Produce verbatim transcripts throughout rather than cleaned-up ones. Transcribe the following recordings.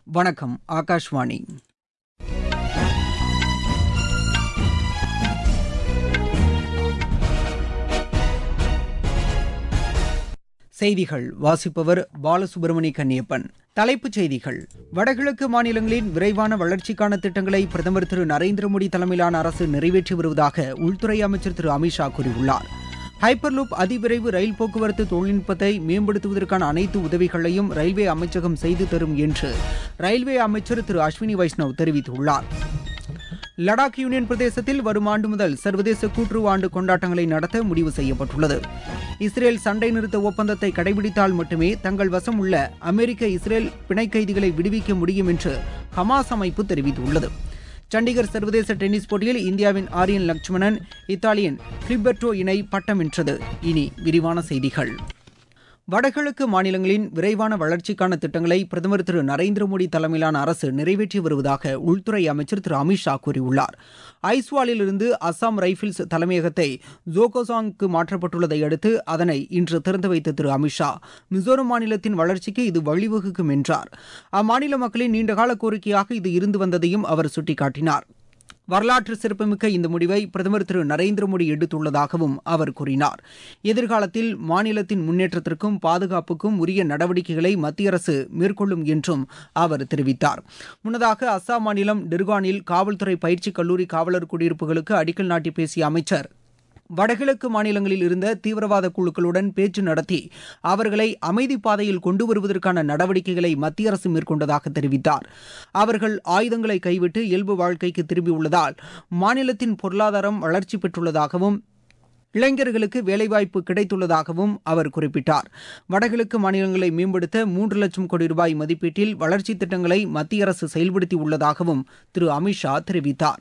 வணக்கம், ஆகாஷ்வாணி. செய்திகள் வாசிப்பவர் பாலசுப்ரமணி கன்னியப்பன். தலைப்புச் செய்திகள்: வடகிழக்கு மாநிலங்களின் விரைவான வளர்ச்சிக்கான திட்டங்களை பிரதமர் திரு நரேந்திர மோடி தலைமையிலான அரசு நிறைவேற்றி வருவதாக உள்துறை அமைச்சர் திரு அமித்ஷா கூறியுள்ளார். ஹைப்பர்லூப் அதிவிரைவு ரயில் போக்குவரத்து தொழில்நுட்பத்தை மேம்படுத்துவதற்கான அனைத்து உதவிகளையும் ரயில்வே அமைச்சகம் செய்து தரும் என்று ரயில்வே அமைச்சர் திரு அஸ்வினி வைஷ்ணவ் தெரிவித்துள்ளார். லடாக் யூனியன் பிரதேசத்தில் வரும் ஆண்டு முதல் சர்வதேச கூட்டுறவு ஆண்டு கொண்டாட்டங்களை நடத்த முடிவு செய்யப்பட்டுள்ளது. இஸ்ரேல் சண்டை நிறுத்த ஒப்பந்தத்தை கடைபிடித்தால் மட்டுமே தங்கள் வசம் உள்ள அமெரிக்க இஸ்ரேல் பிணை கைதிகளை விடுவிக்க முடியும் என்று ஹமாஸ் அமைப்பு தெரிவித்துள்ளது. சண்டிகர் சர்வதேச டென்னிஸ் போட்டியில் இந்தியாவின் ஆரியன் லட்சுமணன், இத்தாலியின் கிளிபெர்டோ இணை பட்டம் வென்றது. இனி விரிவான செய்திகள். வடகிழக்கு மாநிலங்களின் விரைவான வளர்ச்சிக்கான திட்டங்களை பிரதமர் திரு நரேந்திர மோடி தலைமையிலான அரசு நிறைவேற்றி வருவதாக உள்துறை அமைச்சர் திரு அமித்ஷா கூறியுள்ளார். ஐஸ்வாலிலிருந்து அசாம் ரைபிள்ஸ் தலைமையகத்தை ஜோகோசாங்க்கு மாற்றப்பட்டுள்ளதை அடுத்து அதனை இன்று திறந்து வைத்த திரு அமித்ஷா, மிசோரம் மாநிலத்தின் வளர்ச்சிக்கு இது வழிவகுக்கும் என்றார். அம்மாநில மக்களின் நீண்டகால கோரிக்கையாக இது இருந்து வந்ததையும் அவர் சுட்டிக்காட்டினார். வரலாற்று சிறப்புமிக்க இந்த முடிவை பிரதமர் திரு நரேந்திர மோடி எடுத்துள்ளதாகவும் அவர் கூறினார். எதிர்காலத்தில் மாநிலத்தின் முன்னேற்றத்திற்கும் பாதுகாப்புக்கும் உரிய நடவடிக்கைகளை மத்திய அரசு மேற்கொள்ளும் என்றும் அவர் தெரிவித்தார். முன்னதாக அசாம் மாநிலம் டிர்கானில் காவல்துறை பயிற்சி கல்லூரி காவலர் குடியிருப்புகளுக்கு அடிக்கல் நாட்டி பேசிய அமைச்சர், வடகிழக்கு மாநிலங்களில் இருந்த தீவிரவாத குழுக்களுடன் பேச்சு நடத்தி அவர்களை அமைதி பாதையில் கொண்டு வருவதற்கான நடவடிக்கைகளை மத்திய அரசு மேற்கொண்டதாக தெரிவித்தார். அவர்கள் ஆயுதங்களை கைவிட்டு இயல்பு வாழ்க்கைக்கு திரும்பியுள்ளதால் மாநிலத்தின் பொருளாதாரம் வளர்ச்சி பெற்றுள்ளதாகவும் இளைஞர்களுக்கு வேலைவாய்ப்பு கிடைத்துள்ளதாகவும் அவர் குறிப்பிட்டார். வடகிழக்கு மாநிலங்களை மேம்படுத்த மூன்று லட்சம் கோடி ரூபாய் மதிப்பீட்டில் வளர்ச்சித் திட்டங்களை மத்திய அரசு செயல்படுத்தி உள்ளதாகவும் திரு அமித்ஷா தெரிவித்தார்.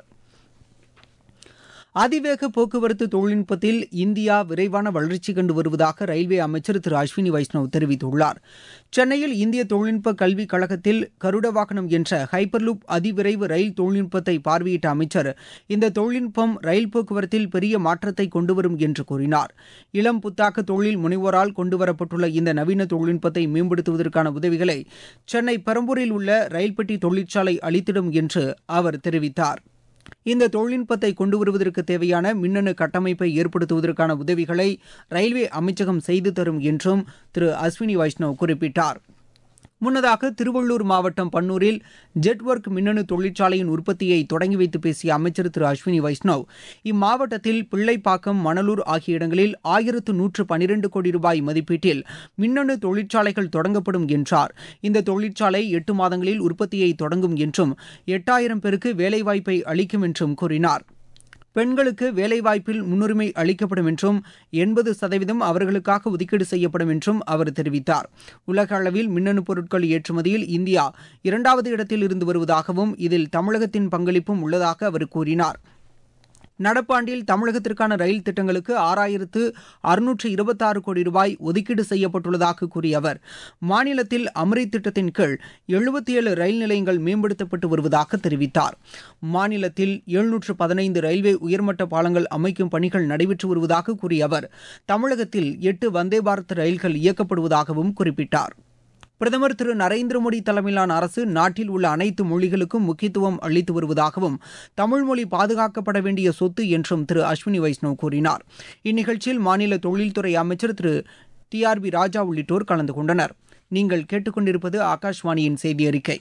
அதிவேக போக்குவரத்து தொழில்நுட்பத்தில் இந்தியா விரைவான வளர்ச்சி கண்டு வருவதாக ரயில்வே அமைச்சர் திரு அஸ்வினி வைஷ்ணவ் தெரிவித்துள்ளார். சென்னையில் இந்திய தொழில்நுட்ப கல்விக் கழகத்தில் கருட வாகனம் என்ற ஹைப்பர்லூப் அதிவிரைவு ரயில் தொழில்நுட்பத்தை பார்வையிட்ட அமைச்சர், இந்த தொழில்நுட்பம் ரயில் போக்குவரத்தில் பெரிய மாற்றத்தை கொண்டுவரும் என்று கூறினார். இளம் புத்தாக்க தொழில் முனைவோரால் கொண்டுவரப்பட்டுள்ள இந்த நவீன தொழில்நுட்பத்தை மேம்படுத்துவதற்கான உதவிகளை சென்னை பெரம்பூரில் உள்ள ரயில் பெட்டி தொழிற்சாலை அளித்திடும் என்று அவர் தெரிவித்தார். இந்த தொழில்நுட்பத்தை கொண்டு வருவதற்கு தேவையான மின்னணு கட்டமைப்பை ஏற்படுத்துவதற்கான உதவிகளை ரயில்வே அமைச்சகம் செய்து தரும் என்றும் திரு அஸ்வினி வைஷ்ணவ் குறிப்பிட்டார். முன்னதாக திருவள்ளூர் மாவட்டம் பன்னூரில் ஜெட்வொர்க் மின்னணு தொழிற்சாலையின் உற்பத்தியை தொடங்கி வைத்து பேசிய அமைச்சர் திரு அஸ்வினி வைஷ்ணவ், இம்மாவட்டத்தில் பிள்ளைப்பாக்கம், மணலூர் ஆகிய இடங்களில் ஆயிரத்து நூற்று பனிரெண்டு கோடி ரூபாய் மதிப்பீட்டில் மின்னணு தொழிற்சாலைகள் தொடங்கப்படும் என்றார். இந்த தொழிற்சாலை எட்டு மாதங்களில் உற்பத்தியை தொடங்கும் என்றும் எட்டாயிரம் பேருக்கு வேலைவாய்ப்பை அளிக்கும் என்றும் கூறினார். பெண்களுக்கு வேலைவாய்ப்பில் முன்னுரிமை அளிக்கப்படும் என்றும் எண்பது சதவீதம் அவர்களுக்காக ஒதுக்கீடு செய்யப்படும் என்றும் அவர் தெரிவித்தார். உலக அளவில் மின்னணு பொருட்கள் ஏற்றுமதியில் இந்தியா இரண்டாவது இடத்தில் இருந்து வருவதாகவும் இதில் தமிழகத்தின் பங்களிப்பும் உள்ளதாக அவர் கூறினார். நடப்பாண்டில் தமிழகத்திற்கான ரயில் திட்டங்களுக்கு ஆறாயிரத்து அறுநூற்று இருபத்தாறு கோடி ரூபாய் ஒதுக்கீடு செய்யப்பட்டுள்ளதாக கூறிய அவர், மாநிலத்தில் அம்ரித் திட்டத்தின் கீழ் எழுபத்தி ஏழு ரயில் நிலையங்கள் மேம்படுத்தப்பட்டு வருவதாக தெரிவித்தார். மாநிலத்தில் எழுநூற்று பதினைந்து ரயில்வே உயர்மட்ட பாலங்கள் அமைக்கும் பணிகள் நடைபெற்று வருவதாக கூறிய அவர், தமிழகத்தில் எட்டு வந்தே பாரத் ரயில்கள் இயக்கப்படுவதாகவும் குறிப்பிட்டார். பிரதமர் திரு நரேந்திர மோடி தலைமையிலான அரசு நாட்டில் உள்ள அனைத்து மொழிகளுக்கும் முக்கியத்துவம் அளித்து வருவதாகவும் தமிழ் மொழி பாதுகாக்கப்பட வேண்டிய சொத்து என்றும் திரு அஸ்வினி வைஷ்ணவ் கூறினார். இந்நிகழ்ச்சியில் மாநில தொழில்துறை அமைச்சர் திரு டி ஆர் பி ராஜா உள்ளிட்டோர் கலந்து கொண்டனர். நீங்கள் கேட்டுக்கொண்டிருப்பது ஆகாஷ்வாணியின் செய்தி அறிக்கை.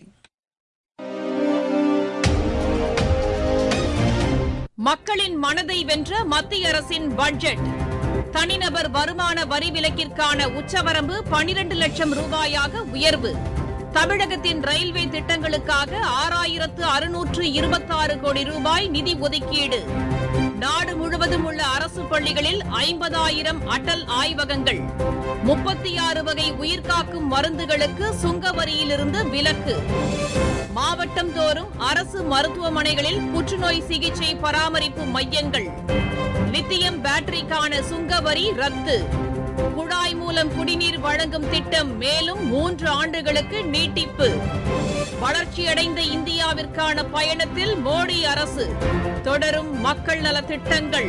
மக்களின் மனதை வென்ற மத்திய அரசின் பட்ஜெட். தனிநபர் வருமான வரி விலக்கிற்கான உச்சவரம்பு பனிரண்டு லட்சம் ரூபாயாக உயர்வு. தமிழகத்தின் ரயில்வே திட்டங்களுக்காக ஆறாயிரத்து அறுநூற்று இருபத்தாறு கோடி ரூபாய் நிதி ஒதுக்கீடு. நாடு முழுவதும் உள்ள அரசு பள்ளிகளில் ஐம்பதாயிரம் அடல் ஆய்வகங்கள். முப்பத்தி ஆறு வகை உயிர்காக்கும் மருந்துகளுக்கு சுங்க வரியிலிருந்து விலக்கு. மாவட்டம் தோறும் அரசு மருத்துவமனைகளில் புற்றுநோய் சிகிச்சை பராமரிப்பு மையங்கள். லித்தியம் பேட்டரிக்கான சுங்க வரி ரத்து. குழாய் மூலம் குடிநீர் வழங்கும் திட்டம் மேலும் மூன்று ஆண்டுகளுக்கு நீட்டிப்பு. வளர்ச்சியடைந்த இந்தியாவிற்கான பயணத்தில் மோடி அரசு. தொடரும் மக்கள் நலத் திட்டங்கள்.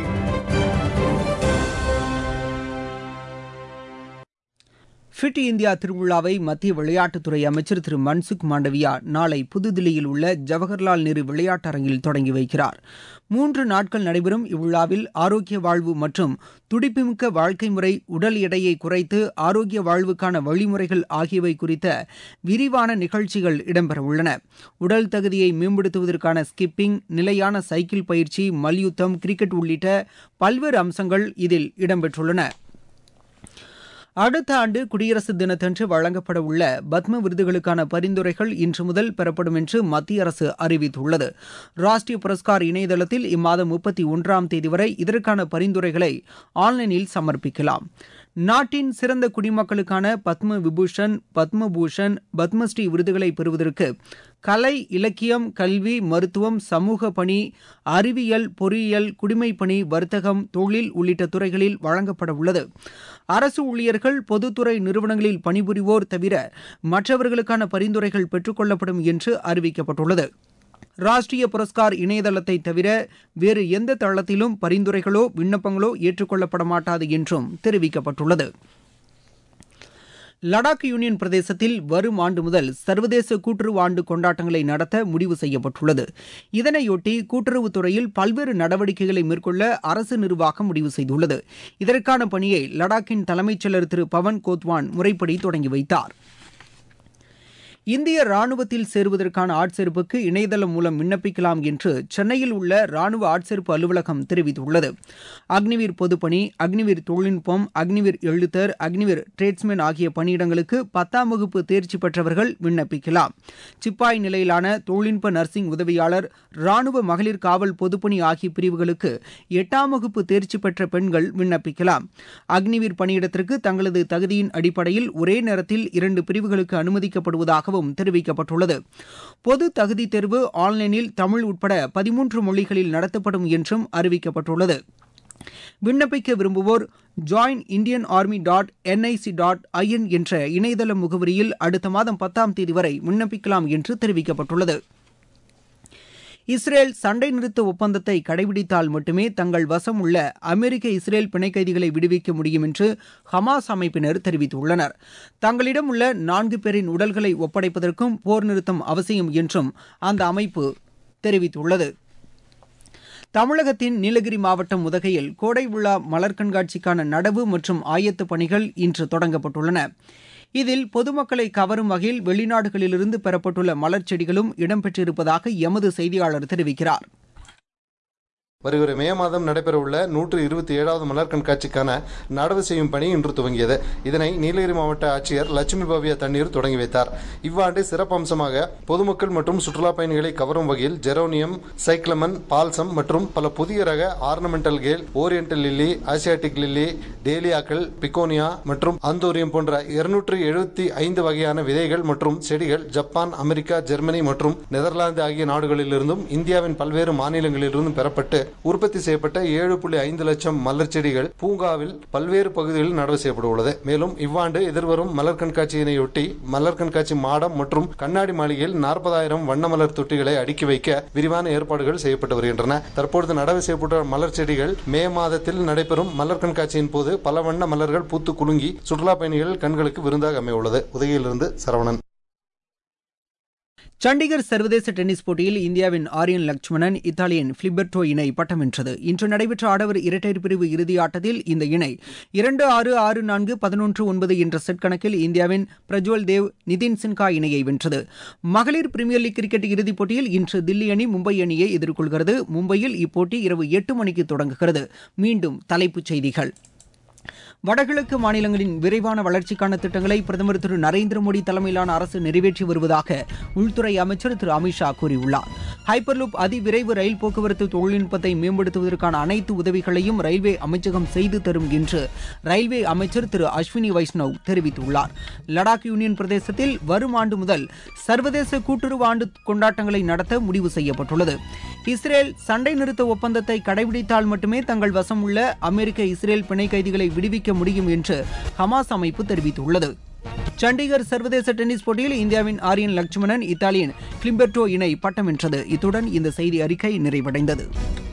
ஃபிட் இந்தியா திருவிழாவை மத்திய விளையாட்டுத்துறை அமைச்சர் திரு மன்சுக் மாண்டவியா நாளை புதுதில்லியில் உள்ள ஜவஹர்லால் நேரு விளையாட்டரங்கில் தொடங்கி வைக்கிறார். மூன்று நாட்கள் நடைபெறும் இவ்விழாவில் ஆரோக்கிய வாழ்வு மற்றும் துடிப்புமிக்க வாழ்க்கை முறை, உடல் எடையை குறைத்து ஆரோக்கிய வாழ்வுக்கான வழிமுறைகள் ஆகியவை குறித்த விரிவான நிகழ்ச்சிகள் இடம்பெறவுள்ளன. உடல் தகுதியை மேம்படுத்துவதற்கான ஸ்கிப்பிங், நிலையான சைக்கிள் பயிற்சி, மல்யுத்தம், கிரிக்கெட் உள்ளிட்ட பல்வேறு அம்சங்கள் இதில் இடம்பெற்றுள்ளன. அடுத்த ஆண்டு குடியரசு தினத்தன்று வழங்கப்பட உள்ள பத்ம விருதுகளுக்கான பரிந்துரைகள் இன்று முதல் பெறப்படும் என்று மத்திய அரசு அறிவித்துள்ளது. ராஷ்டிரிய புரஸ்கார் இணையதளத்தில் இம்மாதம் முப்பத்தி ஒன்றாம் தேதி வரை இதற்கான பரிந்துரைகளை ஆன்லைனில் சமர்ப்பிக்கலாம். நாட்டின் சிறந்த குடிமக்களுக்கான பத்ம விபூஷன், பத்மபூஷன், பத்மஸ்ரீ விருதுகளை பெறுவதற்கு கலை, இலக்கியம், கல்வி, மருத்துவம், சமூக பணி, அறிவியல், பொறியியல், குடிமைப்பணி, வர்த்தகம், தொழில் உள்ளிட்ட துறைகளில் வழங்கப்பட உள்ளது. அரசு ஊழியர்கள், பொதுத்துறை நிறுவனங்களில் பணிபுரிவோர் தவிர மற்றவர்களுக்கான பரிந்துரைகள் பெற்றுக் கொள்ளப்படும் என்று அறிவிக்கப்பட்டுள்ளது. ராஷ்டிரிய புரஸ்கார் இணையதளத்தை தவிர வேறு எந்த தளத்திலும் பரிந்துரைகளோ விண்ணப்பங்களோ ஏற்றுக்கொள்ளப்பட மாட்டாது என்றும் தெரிவிக்கப்பட்டுள்ளது. லடாக் யூனியன் பிரதேசத்தில் வரும் ஆண்டு முதல் சர்வதேச கூட்டுறவு ஆண்டு கொண்டாட்டங்களை நடத்த முடிவு செய்யப்பட்டுள்ளது. இதனையொட்டி கூட்டுறவுத்துறையில் பல்வேறு நடவடிக்கைகளை மேற்கொள்ள அரசு நிர்வாகம் முடிவு செய்துள்ளது. இதற்கான பணியை லடாக்கின் தலைமைச் செயலர் திரு பவன் கோத்வான் முறைப்படி தொடங்கி வைத்தார். இந்திய ராணுவத்தில் சேருவதற்கான ஆட்சேர்ப்புக்கு இணையதளம் மூலம் விண்ணப்பிக்கலாம் என்று சென்னையில் உள்ள ராணுவ ஆட்சேர்ப்பு அலுவலகம் தெரிவித்துள்ளது. அக்னிவீர் பொதுப்பணி, அக்னிவீர் தொழில்நுட்பம், அக்னிவீர் எழுத்தர், அக்னிவீர் டிரேட்ஸ்மேன் ஆகிய பணியிடங்களுக்கு பத்தாம் வகுப்பு தேர்ச்சி பெற்றவர்கள் விண்ணப்பிக்கலாம். சிப்பாய் நிலையிலான தொழில்நுட்ப நர்சிங் உதவியாளர், ராணுவ மகளிர் காவல் பொதுப்பணி ஆகிய பிரிவுகளுக்கு எட்டாம் வகுப்பு தேர்ச்சி பெற்ற பெண்கள் விண்ணப்பிக்கலாம். அக்னிவீர் பணியிடத்திற்கு தங்களது தகுதியின் அடிப்படையில் ஒரே நேரத்தில் இரண்டு பிரிவுகளுக்கு அனுமதிக்கப்படுவதாகவும் தெரிவிக்கப்பட்டுள்ளது. பொது தகுதி தேர்வு ஆன்லைனில் தமிழ் உட்பட பதிமூன்று மொழிகளில் நடத்தப்படும் என்றும் அறிவிக்கப்பட்டுள்ளது. விண்ணப்பிக்க விரும்புவோர் join Indian Army dot NIC dot IN என்ற இணையதள முகவரியில் அடுத்த மாதம் பத்தாம் தேதி வரை விண்ணப்பிக்கலாம் என்று தெரிவிக்கப்பட்டுள்ளது. இஸ்ரேல் சண்டை நிறுத்த ஒப்பந்தத்தை கடைபிடித்தால் மட்டுமே தங்கள் வசம் உள்ள அமெரிக்க, இஸ்ரேல் பிணை கைதிகளை விடுவிக்க முடியும் என்று ஹமாஸ் அமைப்பினர் தெரிவித்துள்ளனர். தங்களிடம் உள்ள நான்கு பேரின் உடல்களை ஒப்படைப்பதற்கும் போர் நிறுத்தம் அவசியம் என்றும் அந்த அமைப்பு தெரிவித்துள்ளது. தமிழகத்தின் நீலகிரி மாவட்டம் உதகையில் கோடை விழா மலர் கண்காட்சிக்கான நடவு மற்றும் ஆயத்த பணிகள் இன்று தொடங்கப்பட்டுள்ளன. இதில் பொதுமக்களை கவரும் வகையில் வெளிநாடுகளிலிருந்து பெறப்பட்டுள்ள மலர் செடிகளும் இடம்பெற்றிருப்பதாக எமது செய்தியாளர் தெரிவிக்கிறார். வருகிற மே மாதம் நடைபெறவுள்ள நூற்று இருபத்தி ஏழாவது மலர் கண்காட்சிக்கான நடவு செய்யும் பணி இன்று துவங்கியது. இதனை நீலகிரி மாவட்ட ஆட்சியர் லட்சுமி பவ்யா தண்ணீர் தொடங்கி வைத்தார். இவ்வாண்டு சிறப்பம்சமாக பொதுமக்கள் மற்றும் சுற்றுலா பயணிகளை கவரும் வகையில் ஜெரோனியம், சைக்ளமன், பால்சம் மற்றும் பல புதிய ரக ornamental kale, oriental lily, Asiatic lily, டேலியாக்கள், பிகோனியா மற்றும் அந்தோரியம் போன்ற இருநூற்று எழுபத்தி ஐந்து வகையான விதைகள் மற்றும் செடிகள் ஜப்பான், அமெரிக்கா, ஜெர்மனி மற்றும் நெதர்லாந்து ஆகிய நாடுகளிலிருந்தும் இந்தியாவின் பல்வேறு மாநிலங்களிலிருந்தும் பெறப்பட்டு உற்பத்தி செய்யப்பட்ட ஏழு புள்ளி ஐந்து லட்சம் மலர் செடிகள் பூங்காவில் பல்வேறு பகுதிகளில் நடவு செய்யப்பட உள்ளது. மேலும் இவ்வாண்டு எதிர்வரும் மலர் கண்காட்சியினையொட்டி மலர் கண்காட்சி மாடம் மற்றும் கண்ணாடி மாளிகையில் நாற்பதாயிரம் வண்ண மலர் தொட்டிகளை அடுக்கி வைக்க விரிவான ஏற்பாடுகள் செய்யப்பட்டு வருகின்றன. தற்பொழுது நடவு செய்யப்பட்ட மலர் செடிகள் மே மாதத்தில் நடைபெறும் மலர் கண்காட்சியின் போது பல வண்ண மலர்கள் பூத்து குலுங்கி சுற்றுலா பயணிகள் கண்களுக்கு விருந்தாக அமையுள்ளது. உதகையிலிருந்து சரவணன். சண்டிகர் சர்வதேச டென்னிஸ் போட்டியில் இந்தியாவின் ஆரியன் லட்சுமணன், இத்தாலியன் பிலிபெர்டோ இணை பட்டம் வென்றது. இன்று நடைபெற்ற ஆடவர் இரட்டையர் பிரிவு இறுதி ஆட்டத்தில் இந்த இணை இரண்டு ஆறு ஆறு நான்கு பதினொன்று ஒன்பது என்ற செட் கணக்கில் இந்தியாவின் பிரஜ்வல் தேவ், நிதின் சின்ஹா இணையை வென்றது. மகளிர் பிரீமியர் லீக் கிரிக்கெட் இறுதிப் போட்டியில் இன்று தில்லி அணி மும்பை அணியை எதிர்கொள்கிறது. மும்பையில் இப்போட்டி இரவு எட்டு மணிக்கு தொடங்குகிறது. மீண்டும் தலைப்புச் செய்திகள். வடகிழக்கு மாநிலங்களின் விரைவான வளர்ச்சிக்கான திட்டங்களை பிரதமர் திரு நரேந்திர மோடி தலைமையிலான அரசு நிறைவேற்றி வருவதாக உள்துறை அமைச்சர் திரு அமித்ஷா கூறியுள்ளார். ஹைப்பர்லூப் அதிவிரைவு ரயில் போக்குவரத்து தொழில்நுட்பத்தை மேம்படுத்துவதற்கான அனைத்து உதவிகளையும் ரயில்வே அமைச்சகம் செய்து தரும் என்று ரயில்வே அமைச்சர் திரு அஸ்வினி வைஷ்ணவ் தெரிவித்துள்ளார். லடாக் யூனியன் பிரதேசத்தில் வரும் ஆண்டு முதல் சர்வதேச கூட்டுறவு ஆண்டு கொண்டாட்டங்களை நடத்த முடிவு செய்யப்பட்டுள்ளது. இஸ்ரேல் சண்டை நிறுத்த ஒப்பந்தத்தை கடைபிடித்தால் மட்டுமே தங்கள் வசம் உள்ள அமெரிக்க, இஸ்ரேல் பிணை கைதிகளை விடுவிக்க முடியும் என்று ஹமாஸ் அமைப்பு தெரிவித்துள்ளது. சண்டிகர் சர்வதேச டென்னிஸ் போட்டியில் இந்தியாவின் ஆரியன் லட்சுமணன், இத்தாலியன் பிலிபெர்டோ இணை பட்டம் வென்றது. இத்துடன் இந்த செய்தி அறிக்கை நிறைவடைந்தது.